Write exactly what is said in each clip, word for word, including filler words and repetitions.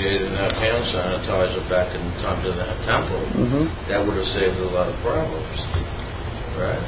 they didn't have hand sanitizer back in the time of the temple, mm-hmm. that would have saved a lot of problems. Right?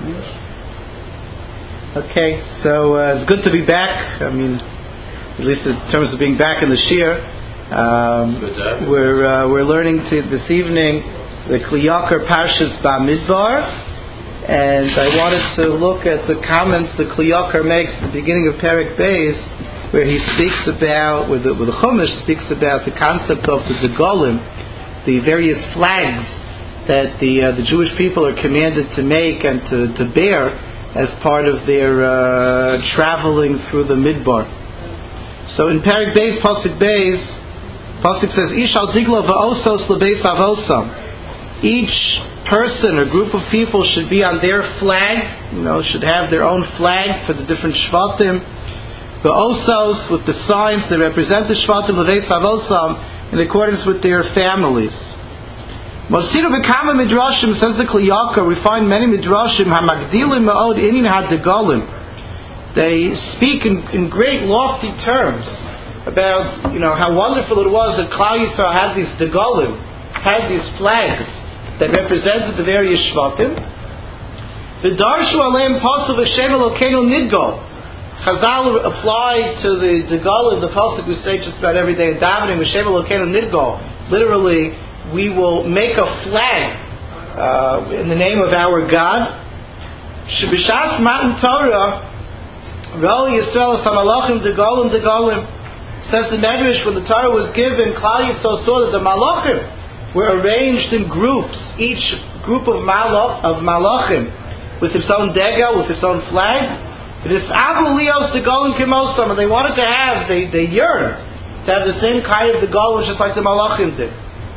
Mm-hmm. Okay, so uh, it's good to be back. I mean, at least in terms of being back in the Shir. Um, we're uh, we're learning to, this evening the Kli Yakar Parshas Bamidbar, and I wanted to look at the comments the Kli Yakar makes at the beginning of Perek Beis, where he speaks about, where the, where the Chumash speaks about the concept of the Degolim, the various flags that the uh, the Jewish people are commanded to make and to, to bear as part of their uh, traveling through the Midbar. So in Perek Beis, Pasuk Beis, Pasuk says, Ish al diglo va'osos lebeis avosam. Each person or group of people should be on their flag, you know, should have their own flag for the different Shvatim. Va'osos, with the signs that represent the Shvatim lebeis avosam in accordance with their families. Mosiru b'kama midrashim, says the Kli Yakar, we find many midrashim hamagdilim ma'od inin hadegolim. They speak in, in great lofty terms about, you know, how wonderful it was that Klal Yisrael had these degolim, had these flags that represented the various shvatim. V'darshu aleim pasuk v'shem Elokeinu nidgol. Chazal applied to the degolim the pasuk we say just about every day in davening, v'shem Elokeinu nidgol. Literally, we will make a flag uh, in the name of our God. Shebishas matan Torah, Ro Yisrael Samalachim Degolim Degolim. Says the Medrash, when the Torah was given, Klal Yisrael saw that the Malachim were arranged in groups, each group of Malach of Malachim with its own degel, with its own flag. This Abu Leos Degolim Kimosam, and they wanted to have, they they yearned to have the same kind of Degolim just like the Malachim did.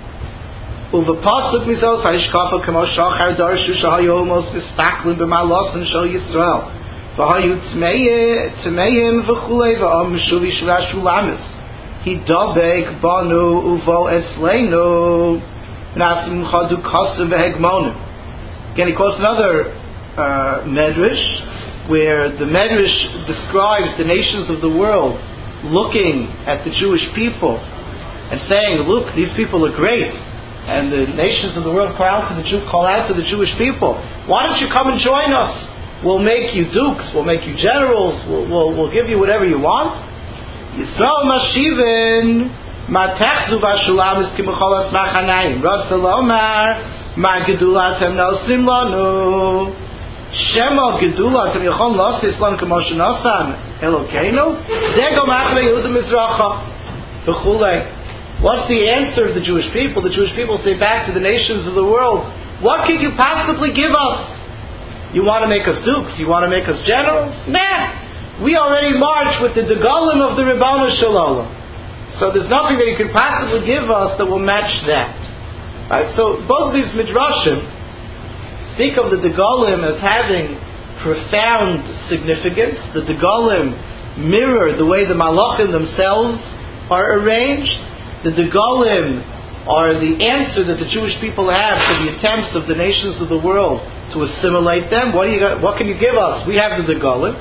Uvapasuk mizos ha'ishkafa kamo shachar darshu shahayu omos mistaklin b'malos and shal Yisrael v'hayu tmeim v'chulei v'am mishuvi shvashu lamis hidabek banu uvo esleinu nasim chadu kasim v'hegmonim. Again, he quotes another uh, medrash where the medrash describes the nations of the world looking at the Jewish people and saying, "Look, these people are great." And the nations of the world call out to the Jew, call out to the Jewish people, why don't you come and join us? We'll make you dukes, we'll make you generals, we'll, we'll, we'll give you whatever you want. Yisrael mashivin matechzu v'shulam is kimucholas machanayim Rav Salomar ma gedulatem nosim lanu shema gedulatem yichon losis lanu k'moshe nosan Elokeinu dego machne Yehuda Mizracha v'chulei. What's the answer of the Jewish people? The Jewish people say back to the nations of the world, what could you possibly give us? You want to make us dukes? You want to make us generals? Nah! We already march with the degolim of the Ribbon Shalom. So there's nothing that you could possibly give us that will match that. Right? So both these midrashim speak of the degolim as having profound significance. The degolim mirror the way the malachim themselves are arranged. The Degolim are the answer that the Jewish people have to the attempts of the nations of the world to assimilate them. What do you got, what can you give us? We have the Degolim.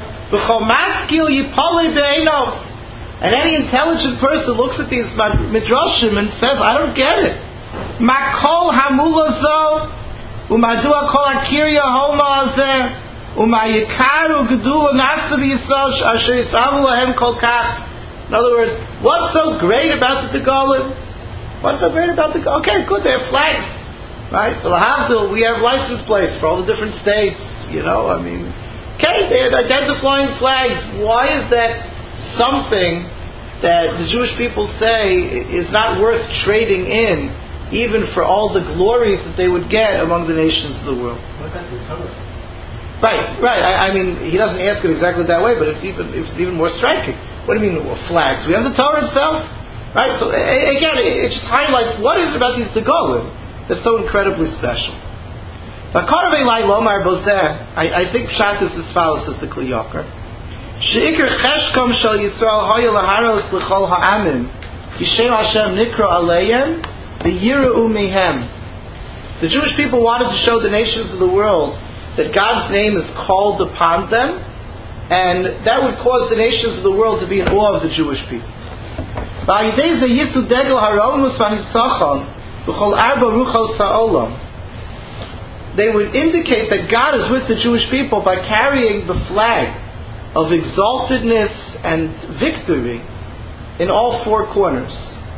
And any intelligent person looks at these midrashim and says, I don't get it. Makol hamulazo umadua kol akirya homa azeh umayikaru gedula nasav yisrael asher yisavu lahem kol kach. In other words, what's so great about the Degolim? What's so great about the Degolim? Okay, good, they have flags. Right? So Lahavdil, we have license plates for all the different states. You know, I mean, okay, they have identifying flags. Why is that something that the Jewish people say is not worth trading in, even for all the glories that they would get among the nations of the world? What about the Torah? Right, right. I, I mean, he doesn't ask it exactly that way, but it's even it's even more striking. What do you mean, well, flags? We have the Torah itself, right? So again, it just highlights what is it about these degolim that's so incredibly special. I, I think Pshat is as follows, says the Kli Yakar. Sheikr cheshkom shel Yisrael hoya laharos l'chol ha'amim yishem Hashem nikra aleihem v'yira'u mehem. The Jewish people wanted to show the nations of the world that God's name is called upon them, and that would cause the nations of the world to be in awe of the Jewish people. They would indicate that God is with the Jewish people by carrying the flag of exaltedness and victory in all four corners.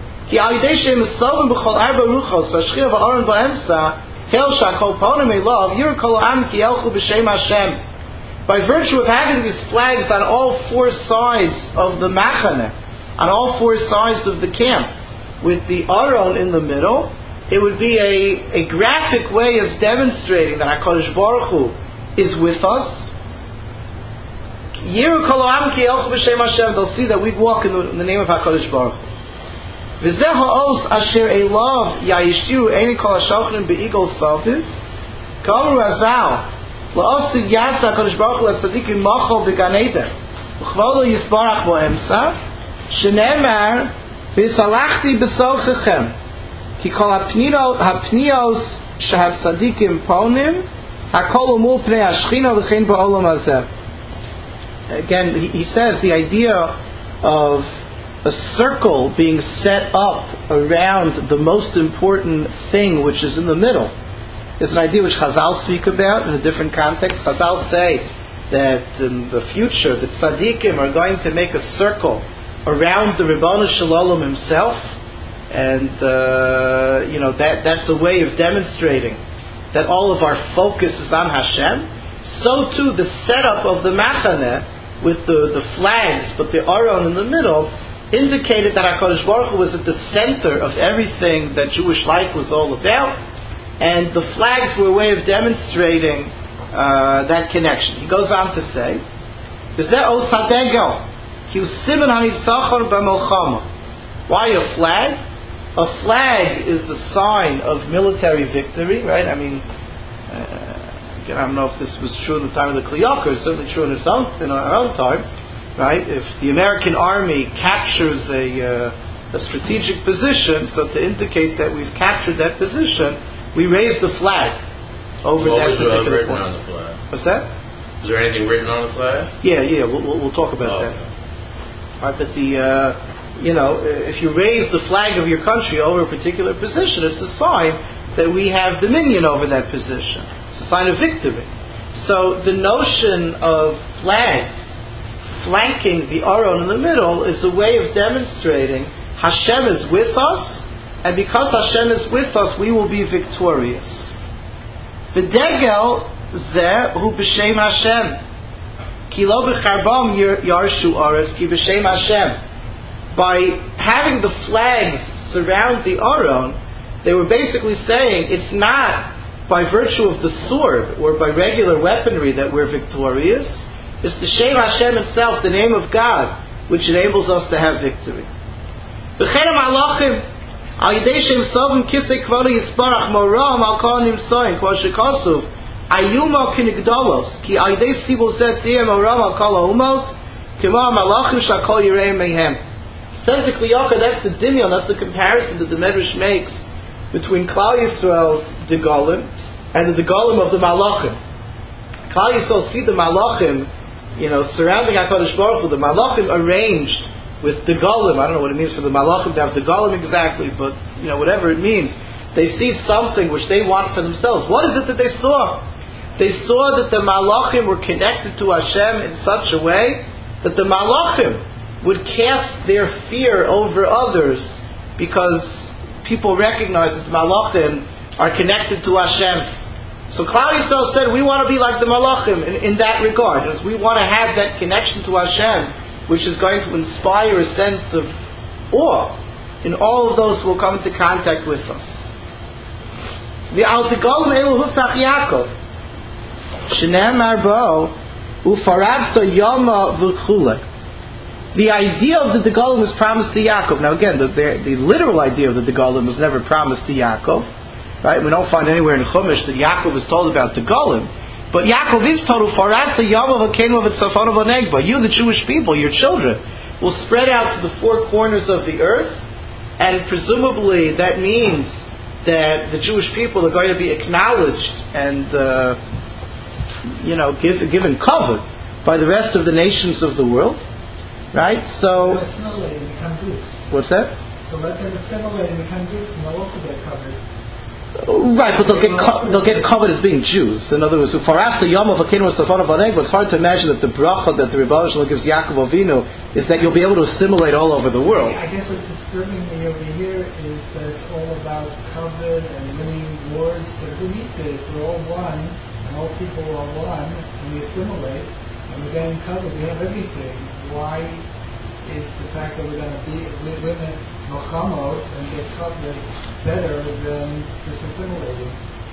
By virtue of having these flags on all four sides of the Machane, on all four sides of the camp, with the Aron in the middle, it would be a, a graphic way of demonstrating that HaKadosh Baruch Hu is with us. They'll see that we walk in the, in the name of HaKadosh Baruch Hu. V'zeh ha'os asher elav yayishiru eini kol ha'shalchim be'igol saltiv k'amru azal la'osid yasa HaKadosh Baruch Hu l'tzadikim machol b'gan eden v'chvolo yisbarach bo'emsa shenemar v'salachti b'sochechem ki kol ha'pniyos shehatzadikim ponim ha'kol umul pnei ha'shchina v'chein ba'olam hazeh. Again, he, he says the idea of a circle being set up around the most important thing, which is in the middle, is an idea which Chazal speak about in a different context. Chazal say that in the future, the tzaddikim are going to make a circle around the Ribbon Shalom himself, and uh, you know that that's a way of demonstrating that all of our focus is on Hashem. So too, the setup of the Machane with the, the flags, but the Aron in the middle, indicated that HaKadosh Baruch Hu was at the center of everything that Jewish life was all about, and the flags were a way of demonstrating uh, that connection. He goes on to say, why a flag? A flag is the sign of military victory, right? I mean, uh, again, I don't know if this was true in the time of the Kli Yakar, it's certainly true in, its own, in our own time. Right? If the American army captures a, uh, a strategic position, so to indicate that we've captured that position, we raise the flag over what that was particular written point. on the flag? What's that? Is there anything written on the flag? Yeah, yeah. We'll, we'll, we'll talk about oh, that. okay. Right, but the uh, you know, if you raise the flag of your country over a particular position, it's a sign that we have dominion over that position. It's a sign of victory. So the notion of flags flanking the Aron in the middle is a way of demonstrating Hashem is with us, and because Hashem is with us, we will be victorious. V'degel zeh hu b'shem Hashem ki lo b'charbam yarshu aretz ki b'shem Hashem. By having the flags surround the Aron, they were basically saying it's not by virtue of the sword or by regular weaponry that we're victorious. It's the Shem Hashem itself, the name of God, which enables us to have victory. V'chenem halachim al yidei shem sovim kisei kvodo yisparach moram al kol nimsoin kol shekasuv ayuma kinigdolos ki al yidei sibu zet diyem moram al kol haumos kimo malachim shakol yirei mehem. Says the Kli Yakar, that's the dimion, that's the comparison that the Medrash makes between Klal Yisrael's Degalim and the Degalim of the Malachim. Klal Yisrael see the Malachim, you know, surrounding HaKadosh Baruch Hu, the Malachim arranged with the Golim. I don't know what it means for the Malachim to have the Golim exactly, but, you know, whatever it means. They see something which they want for themselves. What is it that they saw? They saw that the Malachim were connected to Hashem in such a way that the Malachim would cast their fear over others because people recognize that the Malachim are connected to Hashem. So Klal Yisrael said, we want to be like the Malachim in, in that regard. As we want to have that connection to Hashem, which is going to inspire a sense of awe in all of those who will come into contact with us. The Al-Tigolim Elu Huftach Yaakov Shenem Arbo Ufarabta Yoma V'chule. The idea of the Degalim was promised to Yaakov. Now again, the, the, the literal idea of the Degalim was never promised to Yaakov. Right? We don't find anywhere in Chumash that Yaakov is told about the Golim. But Yaakov is told, you, the Jewish people, your children, will spread out to the four corners of the earth, and presumably that means that the Jewish people are going to be acknowledged and uh, you know, give, given cover by the rest of the nations of the world. Right? So What's that? So let them assimilate and become Jews, and they'll also get covered. Right, but they'll get co- they'll get covered as being Jews. In other words, for us, the Yom of Akin was the fun of Aneg, but it's hard to imagine that the bracha that the Rebbe Shalom gives Yaakov Avinu is that you'll be able to assimilate all over the world. I guess what's disturbing me over here is that it's all about covet and winning wars, but who needs it? We're all one, and all people are one, and we assimilate, and we're getting covered, we have everything. Why is the fact that we're going to be live in Mochamos and get covered better than just assimilating?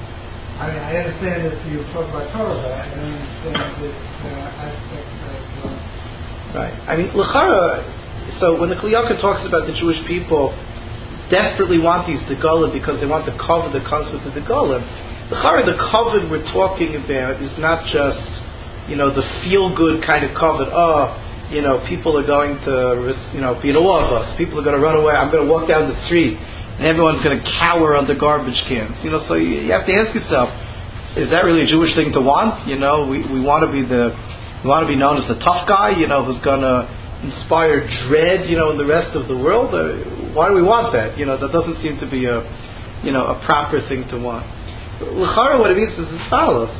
I mean, I understand that you talk about Torah, but I don't understand this uh, aspect of... Uh, right. I mean, L'chara, so when the Kli Yakar talks about the Jewish people desperately want these Degolim because they want to cover the concept of the Degolim, L'chara, the covet we're talking about is not just, you know, the feel-good kind of covet. Oh, you know, people are going to, you know, be in awe of us. People are going to run away. I'm going to walk down the street, and everyone's going to cower under garbage cans. You know, so you, you have to ask yourself, is that really a Jewish thing to want? You know, we, we want to be the, we want to be known as the tough guy, you know, who's going to inspire dread, you know, in the rest of the world. Uh, why do we want that? You know, that doesn't seem to be a, you know, a proper thing to want. L'chara, what it means is as follows: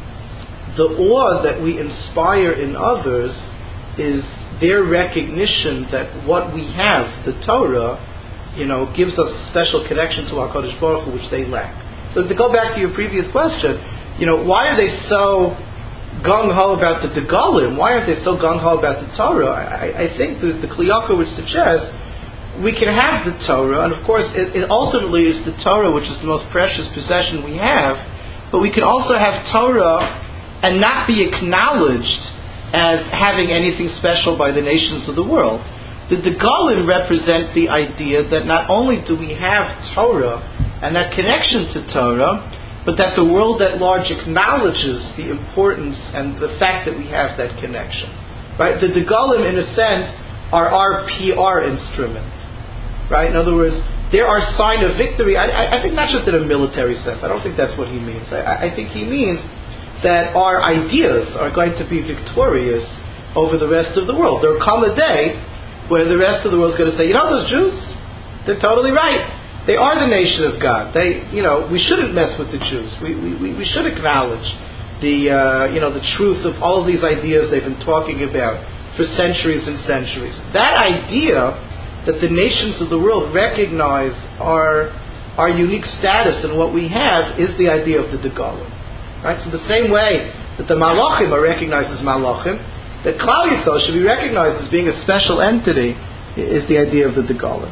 the awe that we inspire in others is their recognition that what we have, the Torah, you know, gives us a special connection to HaKadosh Baruch Hu, which they lack. So to go back to your previous question, you know, why are they so gung-ho about the Degalim? Why aren't they so gung-ho about the Torah? I, I think that the Kli Yakar would suggest we can have the Torah, and of course it, it ultimately is the Torah which is the most precious possession we have, but we can also have Torah and not be acknowledged as having anything special by the nations of the world. The Degalim represent the idea that not only do we have Torah and that connection to Torah, but that the world at large acknowledges the importance and the fact that we have that connection. Right? The Degalim, in a sense, are our P R instrument. Right? In other words, they're our sign of victory. I, I, I think not just in a military sense. I don't think that's what he means. I, I think he means that our ideas are going to be victorious over the rest of the world. There will come a day where the rest of the world is going to say, you know, those Jews, they're totally right. They are the nation of God. They, you know, we shouldn't mess with the Jews. We we, we should acknowledge the, uh, you know, the truth of all of these ideas they've been talking about for centuries and centuries. That idea that the nations of the world recognize our our unique status and what we have is the idea of the Degalim. Right? So the same way that the Malachim are recognized as Malachim, that Klal Yisrael should be recognized as being a special entity, is the idea of the Degalim.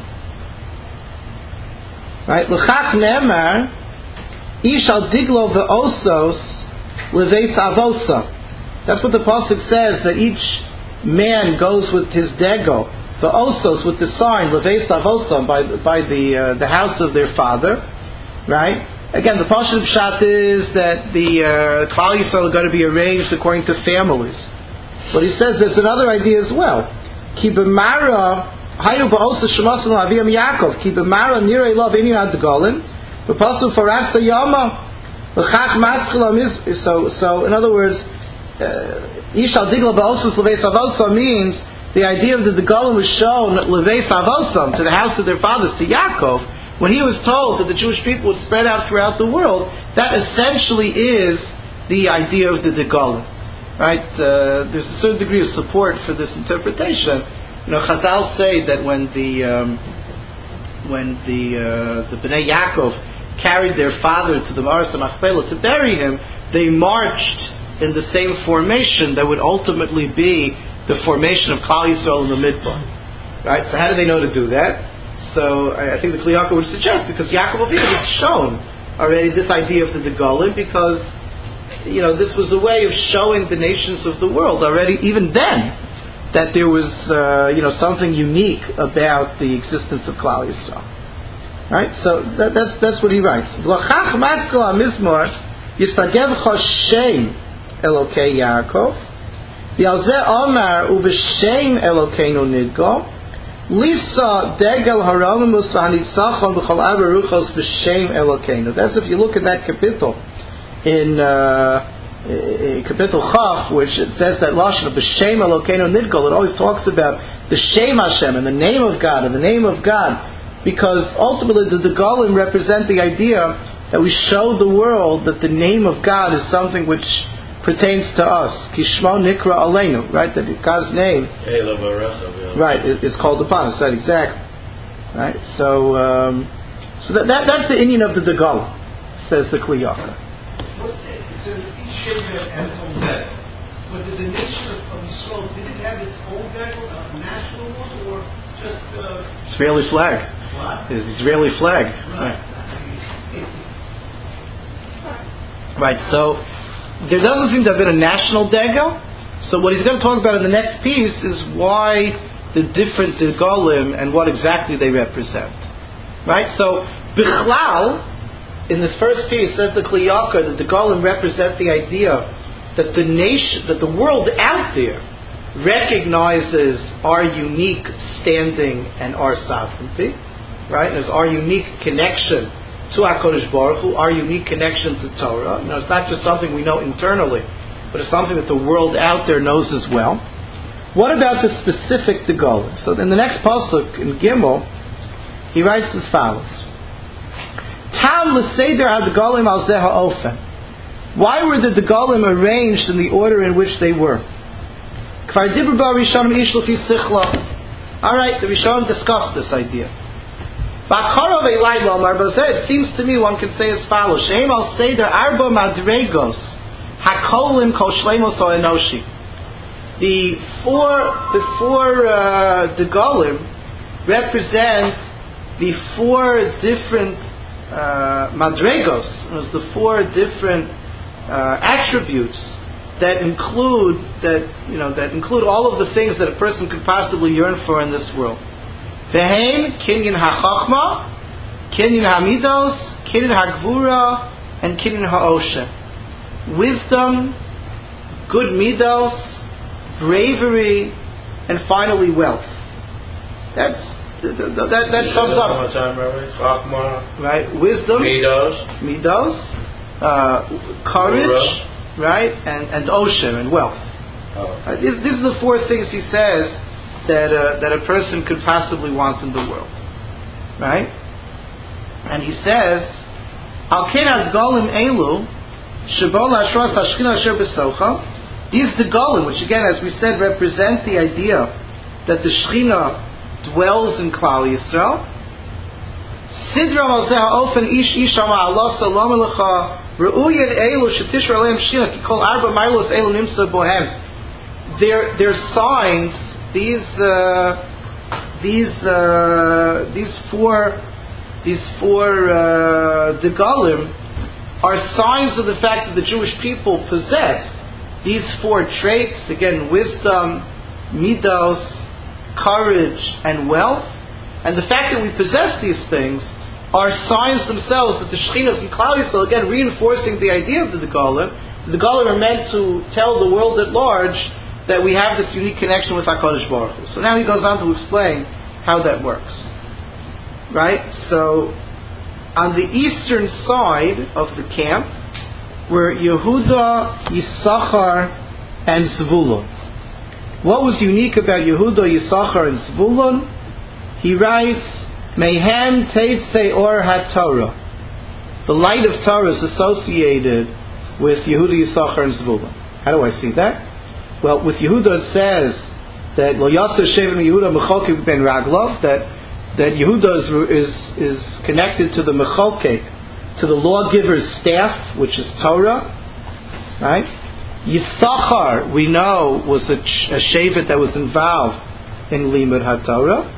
Right? L'chak ne'emar, ish al diglo ve'osos leveis avosa. That's what the pasuk says, that each man goes with his dego, ve'osos, with the sign, leveis avosa, by, by the, uh, the house of their father. Right? Again, the Pashut Pshat is that the uh, Klal Yisrael are going to be arranged according to families. But he says there's another idea as well. Ki b'mara hayu ba'osa shemasim l'aviyam Yaakov. Ki b'mara nirei lo v'ini ad golin. V'pasu farasta yama. V'chach matzchila miz. So, so in other words, Yishal digla ba'osa l'veis avosa means the idea of the golin was shown l'veis avosa, to the house of their fathers, to Yaakov. When he was told that the Jewish people would spread out throughout the world, that essentially is the idea of the Degalim. Right? Uh, there's a certain degree of support for this interpretation. You know, Chazal say that when the um, when the uh, the Bnei Yaakov carried their father to the Maras HaMachpelah to bury him, they marched in the same formation that would ultimately be the formation of Klal Yisrael in the Midbar. Right? So how do they know to do that? So I think the Kli Yakar would suggest, because Yaakov Avinu has shown already this idea of the Degalim, because, you know, this was a way of showing the nations of the world already, even then, that there was, uh, you know, something unique about the existence of Klal Yisrael. Right? So that, that's that's what he writes. V'lachach matzkel ha-mizmor yisagevcha shem Elokei Yaakov v'alzeh omar u'v'shem Elokeinu nidgo Lisa degel haramimus v'hanitzachon b'chol aberuchos b'shem Elokeinu. That's if you look at that capital in uh, Kapitel Chaf, which it says that Lashon of B'Shem Elokeinu Nidgol, it always talks about the Shem Hashem and the name of God and the name of God, because ultimately the Degalim represent the idea that we show the world that the name of God is something which pertains to us. Kishmo Nikra Aleinu, right? That God's name, right, is called upon us. Right, exactly. Right. So, um, so that, that that's the Indian of the Degalim, says the Kli Yakar. So each Shem had its own dagger. But did the nation of, of Yisrael, did it have its own dagger, a national one, or just uh, Israeli flag? What? It's Israeli flag. Right. Right. So there doesn't seem to have been a national dagger. So what he's going to talk about in the next piece is why the different Degalim and what exactly they represent. Right. So Bichlal, in this first piece, says the Kli Yakar that the Degalim represent the idea that the nation, that the world out there recognizes our unique standing and our sovereignty, right? There's our unique connection to HaKadosh Baruch Hu, our unique connection to Torah. You know, it's not just something we know internally, but it's something that the world out there knows as well. What about the specific Degalim? So in the next pasuk in Gimel, he writes as follows: Tam l'seder ha-Degalim al zeh ha'ofen. Why were the Degalim arranged in the order in which they were? Kvar dibur ba Rishonim ish l'fi sichla. All right, the Rishonim discussed this idea. V'akarav elai lomar bazeh. It seems to me one can say as follows: Shehem al seder arba madregos hakolim kol shlemos ha'enoshi. The four, the four uh, Degalim represent the four different uh, madregos. It was the four different uh, attributes that include that you know that include all of the things that a person could possibly yearn for in this world. Ve'hem kinyan hachachma, kinyan hamidos, kinyan hagvura, and kinyan ha'oshe. Wisdom, good midos, bravery, and finally wealth. That's that that, that sums up. One more time, Rabbi. Chachma, right? Wisdom, midos, midos, uh, courage, Ura, right, and and osher and wealth. Oh. Right? These, these are the four things he says that uh, that a person could possibly want in the world, right? And he says, "Al ken Degalim elu shebol hashras hashchina asher b'socha." These Degalim, which again, as we said, represent the idea that the Shechina dwells in Klal Yisrael. Sidram al zeh ha'ofen ish ish ama Allah salam alecha re'uyen elu shetishra aleim Shechina ki kol arba mailos elu nimsa bohem. Their their signs, these uh, these uh, these four these four uh, Degalim are signs of the fact that the Jewish people possess these four traits, again, wisdom, midos, courage, and wealth. And the fact that we possess these things are signs themselves that the Shekhinah in Klal Yisrael, again, reinforcing the idea of the Degalim. The Degalim are meant to tell the world at large that we have this unique connection with HaKadosh Baruch Hu. So now he goes on to explain how that works. Right? So, on the eastern side of the camp were Yehuda, Yisachar, and Zvulun. What was unique about Yehuda, Yisachar, and Zvulun? He writes, Mehem Teitzei Or HaTorah. The light of Torah is associated with Yehuda, Yisachar, and Zvulun. How do I see that? Well, with Yehuda it says that Lo Yasser Shevim Yehuda Mecholkek Ben Raglov, that that Yehuda is, is is connected to the Mecholkek, to the lawgiver's staff, which is Torah, right? Yisachar, we know, was a, a shevet that was involved in Limud HaTorah.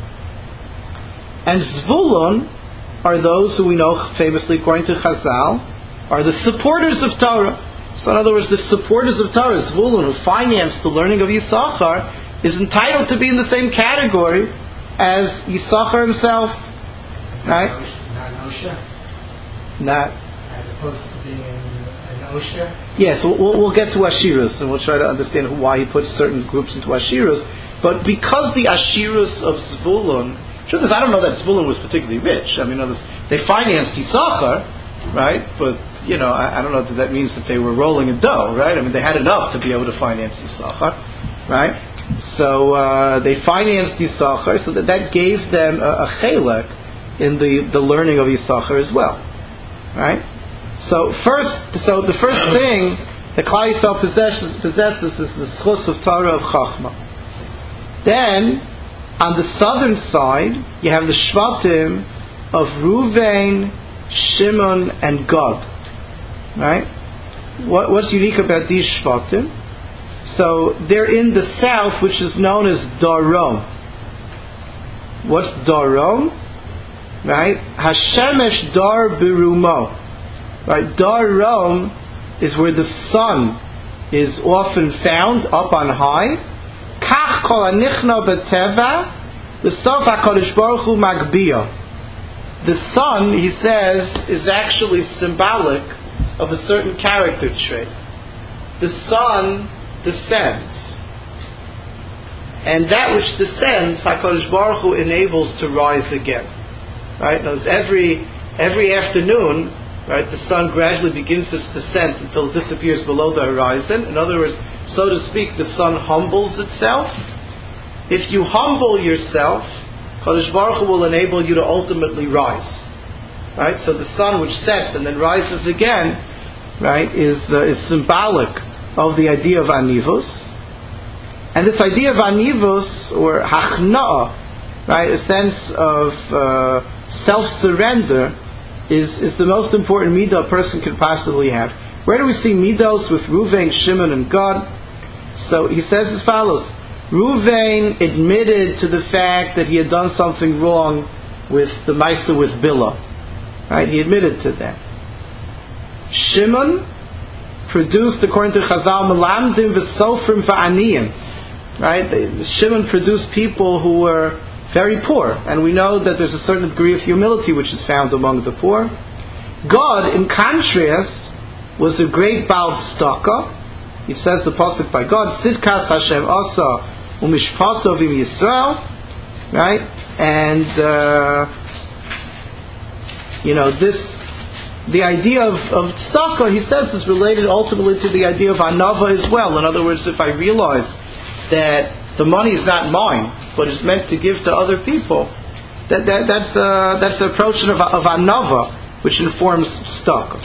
And Zvulun are those who we know, famously according to Chazal, are the supporters of Torah. So in other words, the supporters of Torah, Zvulun, who financed the learning of Yisachar, is entitled to be in the same category as Yisachar himself. Right? Not Osha. Not. As opposed to being an Osha. Yes, we'll, we'll get to Ashirus, and we'll try to understand why he puts certain groups into Ashirus. But because the Ashirus of Zvulun, truth is, I don't know that Zvulun was particularly rich. I mean, they financed Yisachar, right? But you know, I, I don't know if that means that they were rolling in dough, right? I mean, they had enough to be able to finance Yisachar, right? So uh, they financed Yisachar, so that, that gave them a, a chelek in the, the learning of Yisachar as well, right? So first, so the first thing that Klal Yisrael possesses, possesses is the schus of Torah of Chachma. Then, on the southern side, you have the Shvatim of Ruvain, Shimon, and Gad. Right? What, what's unique about these Shvatim? So they're in the south, which is known as Darom. What's Darom? Right? Hashemesh Dar Birumo. Right? Darom is where the sun is often found, up on high. Kach kol anichna b'teva, l'sof HaKadosh Baruch Hu magbiyah. The sun, he says, is actually symbolic of a certain character trait. The sun descends, and that which descends, HaKadosh Baruch Hu enables to rise again. Right? Now, every every afternoon, right, the sun gradually begins its descent until it disappears below the horizon. In other words, so to speak, the sun humbles itself. If you humble yourself, Kadosh Baruch Hu will enable you to ultimately rise. Right? So the sun which sets and then rises again, right, is uh, is symbolic of the idea of anivus. And this idea of anivus, or hachna'ah, right, a sense of uh, self-surrender, is, is the most important midah a person could possibly have. Where do we see midos with Ruvain, Shimon, and Gad? So he says as follows: Ruvain admitted to the fact that he had done something wrong with the Maisa with Bilah. Right? He admitted to that. Shimon produced, according to Chazal, Melamdim v'sofrim v'aniyim. Right? Shimon produced people who were very poor, and we know that there's a certain degree of humility which is found among the poor. God, in contrast, was a great Baal Tzedakah. It says the pasuk by God, Tzidkas Hashem Asa u'mishpato v'im Yisrael, right? And uh, you know this, the idea of, of tzedakah, he says, is related ultimately to the idea of anava as well. In other words, if I realize that the money is not mine, but is meant to give to other people, that, that that's uh, that's the approach of, of anava, which informs tzedakah.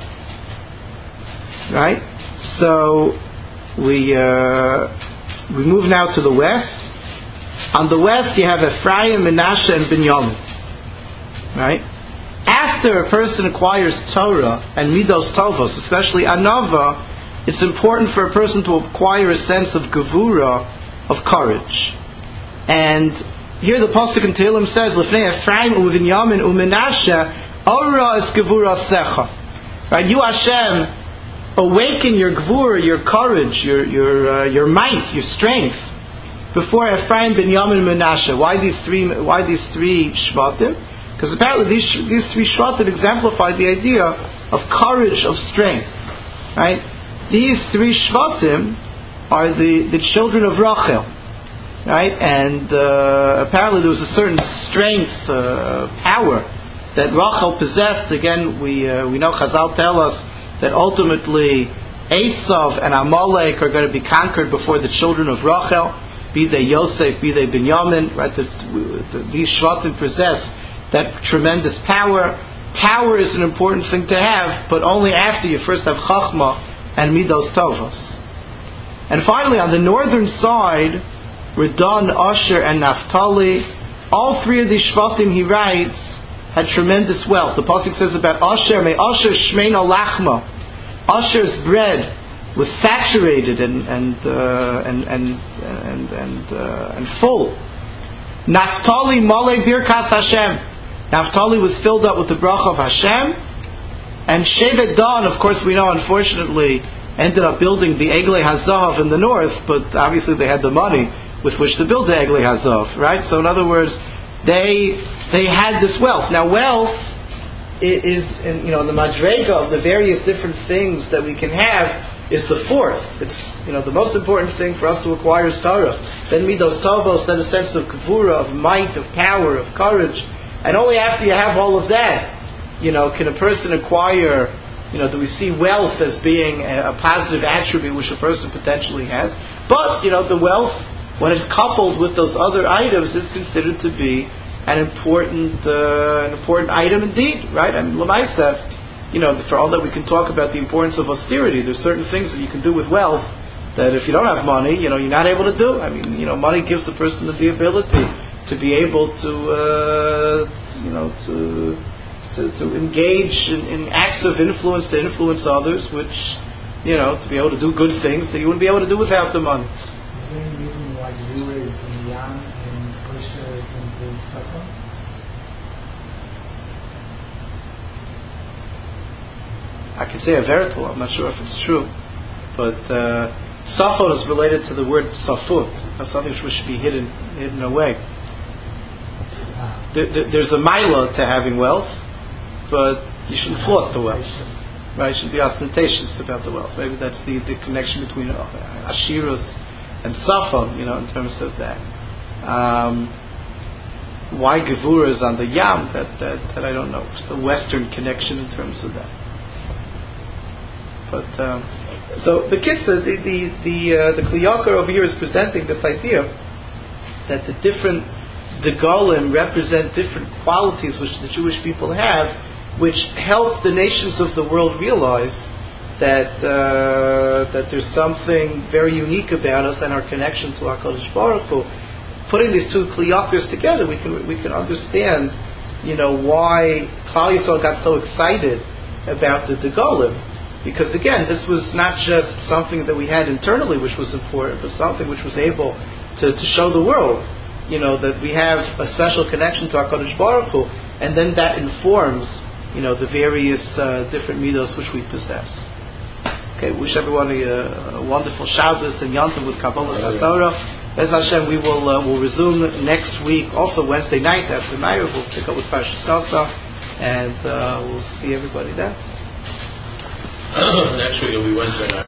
Right? So we uh, we move now to the west. On the west, you have Ephraim, Menashe, and Binyamin. Right? After a person acquires Torah and Midos Tovos, especially Anava, it's important for a person to acquire a sense of Gevura, of courage. And here the pasuk in Tehillim says, "Lefnei Ephraim u'Binyamin u'Menashe, Ora es Gevura secha." Right? You Hashem, awaken your Gevura, your courage, your your uh, your might, your strength before Ephraim, Binyamin, and Menashe. Why these three? Why these three Shvatim? Because apparently these these three Shvatim exemplify the idea of courage, of strength. Right? These three Shvatim are the, the children of Rachel. Right? And uh, apparently there was a certain strength, uh, power that Rachel possessed. Again, we uh, we know Chazal tell us that ultimately Esav and Amalek are going to be conquered before the children of Rachel, be they Yosef, be they Binyamin. Right? The, the, these Shvatim possess that tremendous power. Power is an important thing to have, but only after you first have Chachma and Midos Tovos. And finally, on the northern side, Redan, Asher, and Naphtali, all three of these Shvatim, he writes, had tremendous wealth. The pasuk says about Asher, "May Asher shmeina lachma." Asher's bread was saturated and and uh, and and and and, uh, and full. Naphtali malei birkas Hashem. Naphtali was filled up with the bracha of Hashem. And Shevet Dan, of course, we know, unfortunately, ended up building the Eglei Hazav in the north, but obviously they had the money with which to build the Eglei Hazav, right? So in other words, they they had this wealth. Now, wealth is, in, you know, the madrega of the various different things that we can have is the fourth. It's, you know, the most important thing for us to acquire is Torah. Then Midos Tovos, then a sense of Gevura, of might, of power, of courage. And only after you have all of that, you know, can a person acquire You know, do we see wealth as being a, a positive attribute which a person potentially has? But, you know, the wealth, when it's coupled with those other items, is considered to be an important uh, an important item indeed, right? I mean, Lamaisa, you know, for all that we can talk about the importance of austerity, there's certain things that you can do with wealth that if you don't have money, you know, you're not able to do. I mean, you know, money gives the person the ability to be able to, uh, you know, to to, to engage in, in acts of influence, to influence others, which, you know, to be able to do good things that you wouldn't be able to do without the money. Is there any reason why you is in Yam and Moshe is in the Safa? I can say a verital, I'm not sure if it's true, but uh, Safot is related to the word Safut, something which should be hidden hidden away. Ah. There, there, there's a milah to having wealth, but you shouldn't flaunt the wealth. Right? You should be ostentatious about the wealth. Maybe that's the, the connection between uh, Ashirus and Safon, you know, in terms of that. Um, why Gevura is on the Yam, that, that, that I don't know. It's the Western connection in terms of that. But um, so the kids, the the the the, uh, the Kli Yakar over here is presenting this idea that the different Degalim represent different qualities which the Jewish people have, which help the nations of the world realize that uh, that there's something very unique about us and our connection to HaKadosh Baruch Hu. Putting these two Kli Yakars together, we can we can understand, you know, why Klal Yisrael got so excited about the Degalim. Because again, this was not just something that we had internally, which was important, but something which was able to, to show the world, you know, that we have a special connection to HaKadosh Baruch Hu, and then that informs, you know, the various uh, different midos which we possess. Okay, wish everyone a, a wonderful Shabbos and Yom Tov with Kabbalah Satorah. As Hashem, we will uh, will resume next week, also Wednesday night after Meir. We'll pick up with Parshas Nasa, and uh, we'll see everybody there. Next week will be Wednesday night.